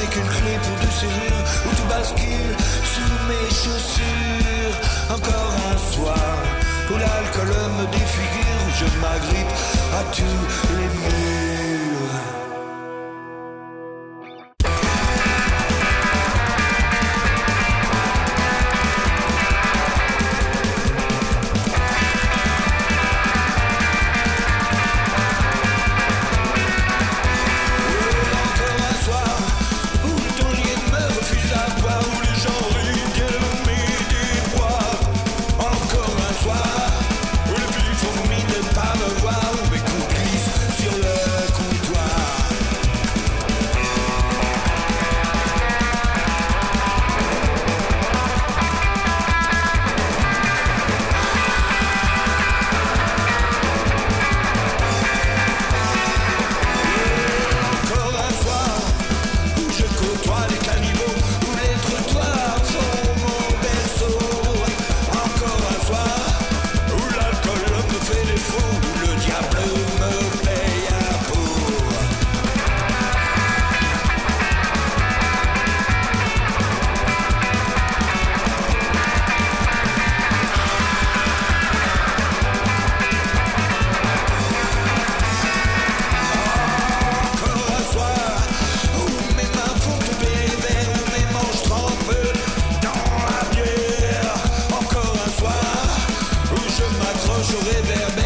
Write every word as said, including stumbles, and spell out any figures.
qu'une clé pour deux serrures, où tout bascule sous mes chaussures. Encore un soir où l'alcool me défigure, où je m'agrippe à tous les murs. J'aurais vers